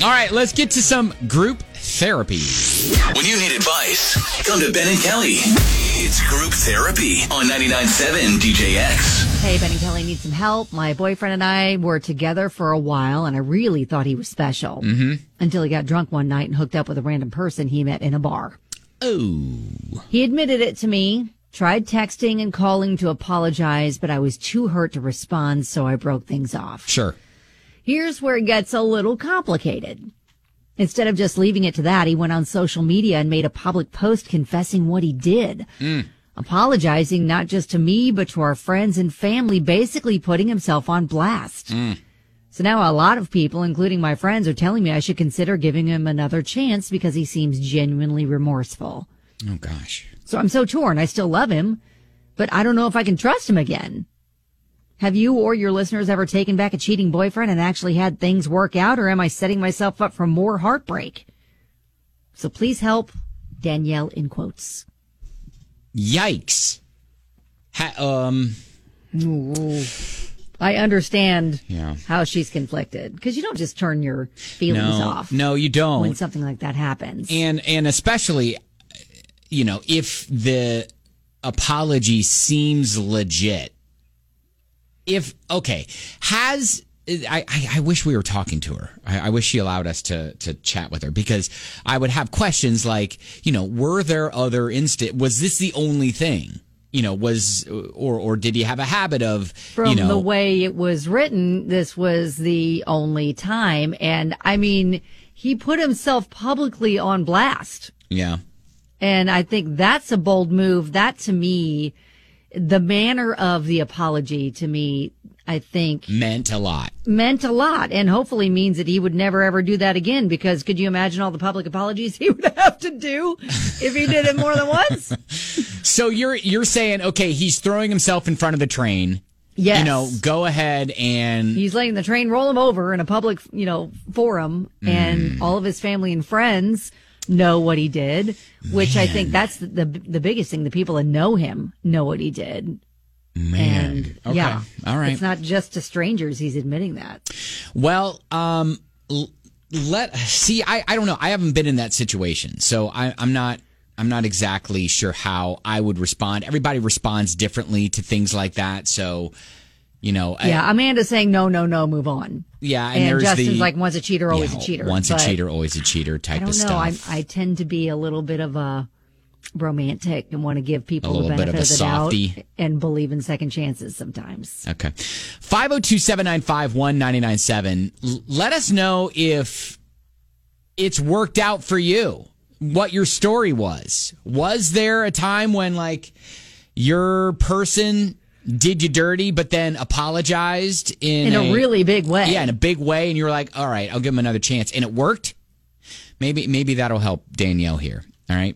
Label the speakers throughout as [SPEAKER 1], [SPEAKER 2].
[SPEAKER 1] All right, let's get to some group therapy.
[SPEAKER 2] When you need advice, come to Ben and Kelly. It's group therapy on 99.7 DJX.
[SPEAKER 3] Hey, Ben and Kelly need some help. My boyfriend and I were together for a while, and I really thought he was special. Until he got drunk one night and hooked up with a random person he met in a bar.
[SPEAKER 1] Oh.
[SPEAKER 3] He admitted it to me, tried texting and calling to apologize, but I was too hurt to respond, so I broke things off.
[SPEAKER 1] Sure.
[SPEAKER 3] Here's where it gets a little complicated. Instead of just leaving it to that, he went on social media and made a public post confessing what he did. Apologizing not just to me, but to our friends and family, basically putting himself on blast. So now a lot of people, including my friends, are telling me I should consider giving him another chance because he seems genuinely remorseful.
[SPEAKER 1] Oh, gosh.
[SPEAKER 3] So I'm so torn. I still love him, but I don't know if I can trust him again. Have you or your listeners ever taken back a cheating boyfriend and actually had things work out, or am I setting myself up for more heartbreak? So please help, Danielle in quotes.
[SPEAKER 1] Yikes.
[SPEAKER 3] I understand
[SPEAKER 1] Yeah.
[SPEAKER 3] how she's conflicted, because you don't just turn your feelings off.
[SPEAKER 1] No, you don't.
[SPEAKER 3] When something like that happens.
[SPEAKER 1] And especially, if the apology seems legit. I wish we were talking to her. I wish she allowed us to chat with her, because I would have questions like, were there other was this the only thing? Or did he have a habit of,
[SPEAKER 3] From the way it was written, this was the only time. And I mean, he put himself publicly on blast.
[SPEAKER 1] Yeah.
[SPEAKER 3] And I think that's a bold move. That, to me, the manner of the apology, to me, I think
[SPEAKER 1] meant a lot,
[SPEAKER 3] and hopefully means that he would never ever do that again, because could you imagine all the public apologies he would have to do if he did it more than once?
[SPEAKER 1] So you're saying, okay, he's throwing himself in front of the train.
[SPEAKER 3] Yes.
[SPEAKER 1] Go ahead and
[SPEAKER 3] he's letting the train roll him over in a public, forum, and all of his family and friends know what he did, which I think that's the biggest thing. The people that know him know what he did.
[SPEAKER 1] Man.
[SPEAKER 3] And
[SPEAKER 1] okay.
[SPEAKER 3] yeah,
[SPEAKER 1] all right.
[SPEAKER 3] It's not just to strangers. He's admitting that.
[SPEAKER 1] Well, I don't know. I haven't been in that situation, so I'm not exactly sure how I would respond. Everybody responds differently to things like that. So,
[SPEAKER 3] Amanda's saying no, move on.
[SPEAKER 1] Yeah.
[SPEAKER 3] And Justin's like, once a cheater, always a cheater.
[SPEAKER 1] Once a cheater, always a cheater type of stuff.
[SPEAKER 3] I don't know. I tend to be a little bit of a romantic and want to give people the benefit of the doubt and believe in second chances sometimes.
[SPEAKER 1] Okay. 502-795-1997. Let us know if it's worked out for you, what your story was. Was there a time when your person did you dirty but then apologized in
[SPEAKER 3] a really big way?
[SPEAKER 1] Yeah, in a big way, and you were like, all right, I'll give him another chance, and it worked? Maybe that'll help Danielle here. All right,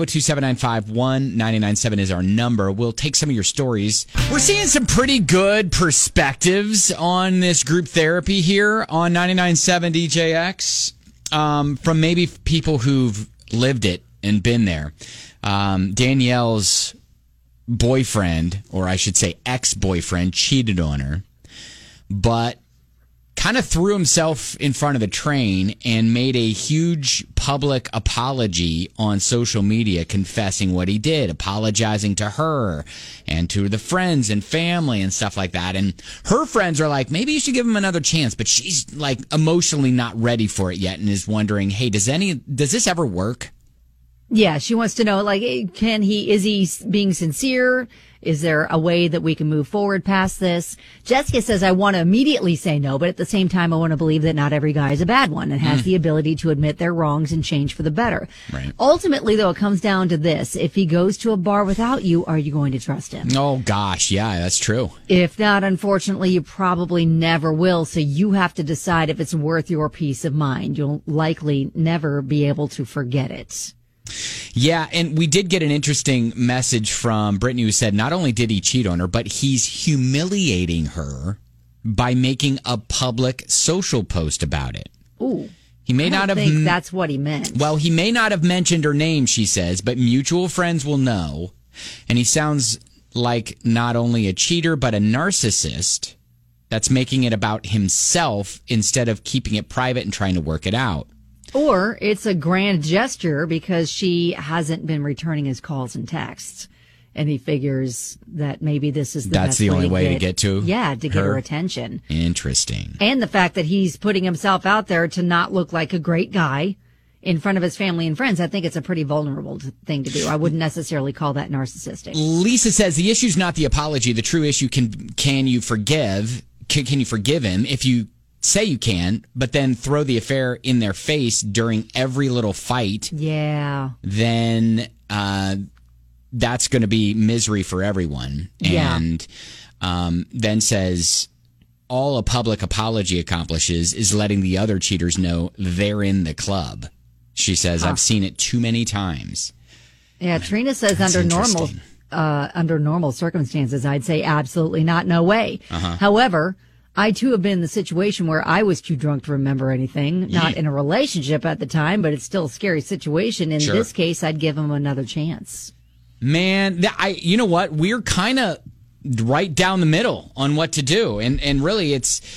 [SPEAKER 1] 502-795-1997 is our number. We'll take some of your stories. We're seeing some pretty good perspectives on this group therapy here on 99.7 DJX from maybe people who've lived it and been there. Danielle's boyfriend, or I should say ex-boyfriend, cheated on her, but kind of threw himself in front of the train and made a huge public apology on social media, confessing what he did, apologizing to her and to the friends and family and stuff like that. And her friends are like, maybe you should give him another chance, but she's like emotionally not ready for it yet and is wondering, hey, does this ever work?
[SPEAKER 3] Yeah, she wants to know, is he being sincere? Is there a way that we can move forward past this? Jessica says, I want to immediately say no, but at the same time, I want to believe that not every guy is a bad one and has the ability to admit their wrongs and change for the better.
[SPEAKER 1] Right.
[SPEAKER 3] Ultimately, though, it comes down to this. If he goes to a bar without you, are you going to trust him?
[SPEAKER 1] Oh, gosh. Yeah, that's true.
[SPEAKER 3] If not, unfortunately, you probably never will. So you have to decide if it's worth your peace of mind. You'll likely never be able to forget it.
[SPEAKER 1] Yeah, and we did get an interesting message from Brittany who said not only did he cheat on her, but he's humiliating her by making a public social post about it.
[SPEAKER 3] Ooh.
[SPEAKER 1] He may not have
[SPEAKER 3] think that's what he meant.
[SPEAKER 1] Well, he may not have mentioned her name, she says, but mutual friends will know. And he sounds like not only a cheater, but a narcissist. that's making it about himself instead of keeping it private and trying to work it out.
[SPEAKER 3] Or it's a grand gesture because she hasn't been returning his calls and texts. And he figures that maybe this is the
[SPEAKER 1] That's
[SPEAKER 3] best
[SPEAKER 1] the only way to
[SPEAKER 3] get
[SPEAKER 1] get to
[SPEAKER 3] to get her attention.
[SPEAKER 1] Interesting.
[SPEAKER 3] And the fact that he's putting himself out there to not look like a great guy in front of his family and friends, I think it's a pretty vulnerable thing to do. I wouldn't necessarily call that narcissistic.
[SPEAKER 1] Lisa says the issue is not the apology. The true issue can you forgive? Can you forgive him if you say you can, but then throw the affair in their face during every little fight?
[SPEAKER 3] Yeah.
[SPEAKER 1] Then that's going to be misery for everyone.
[SPEAKER 3] Yeah.
[SPEAKER 1] And then says all a public apology accomplishes is letting the other cheaters know they're in the club. She says, I've seen it too many times.
[SPEAKER 3] Yeah, Trina says
[SPEAKER 1] That's
[SPEAKER 3] under normal circumstances, I'd say absolutely not, no way. However, I too have been in the situation where I was too drunk to remember anything. Not in a relationship at the time, but it's still a scary situation. In this case, I'd give him another chance.
[SPEAKER 1] Man, you know what? We're kind of right down the middle on what to do, and really,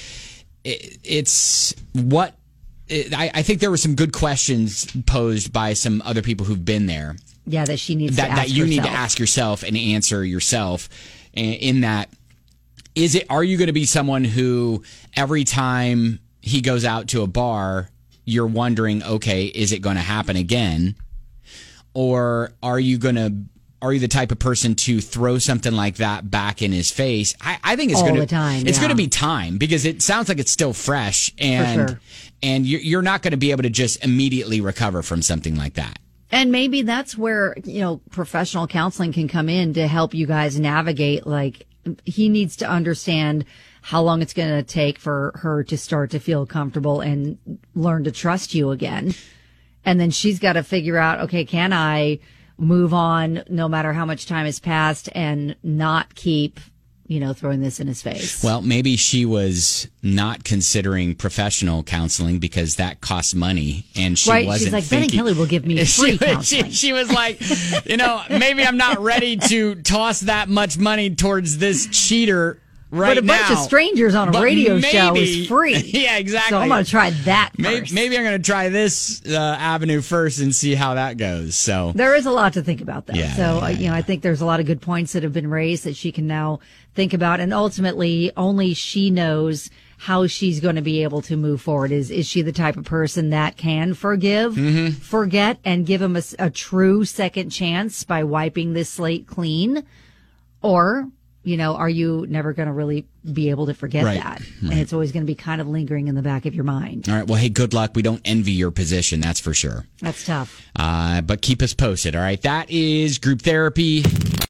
[SPEAKER 1] I think there were some good questions posed by some other people who've been there.
[SPEAKER 3] Yeah, that she needs to ask
[SPEAKER 1] that you
[SPEAKER 3] herself.
[SPEAKER 1] need to ask yourself and answer yourself. In that, are you going to be someone who every time he goes out to a bar, you're wondering, okay, is it going to happen again? Or are you the type of person to throw something like that back in his face? I think it's
[SPEAKER 3] all
[SPEAKER 1] going to
[SPEAKER 3] the time.
[SPEAKER 1] It's going to be time because it sounds like it's still fresh, and
[SPEAKER 3] For sure.
[SPEAKER 1] and you're not going to be able to just immediately recover from something like that.
[SPEAKER 3] And maybe that's where, professional counseling can come in to help you guys navigate. Like, he needs to understand how long it's going to take for her to start to feel comfortable and learn to trust you again. And then she's got to figure out, okay, can I move on no matter how much time has passed and not keep, throwing this in his face?
[SPEAKER 1] Well, maybe she was not considering professional counseling because that costs money, and she wasn't
[SPEAKER 3] She's like,
[SPEAKER 1] thinking.
[SPEAKER 3] Ben and Kelly will give me free counseling.
[SPEAKER 1] She was like, maybe I'm not ready to toss that much money towards this cheater right now.
[SPEAKER 3] But a bunch of strangers on a radio show is free.
[SPEAKER 1] Yeah, exactly.
[SPEAKER 3] So I'm going to try that first.
[SPEAKER 1] Maybe I'm going to try this avenue first and see how that goes. So
[SPEAKER 3] there is a lot to think about, though.
[SPEAKER 1] Yeah,
[SPEAKER 3] I think there's a lot of good points that have been raised that she can now think about, and ultimately, only she knows how she's going to be able to move forward. Is she the type of person that can forgive, forget, and give him a true second chance by wiping this slate clean, or? Are you never going to really be able to forget that? Right. And it's always going to be kind of lingering in the back of your mind.
[SPEAKER 1] All right. Well, hey, good luck. We don't envy your position. That's for sure.
[SPEAKER 3] That's tough.
[SPEAKER 1] But keep us posted. All right. That is Group Therapy.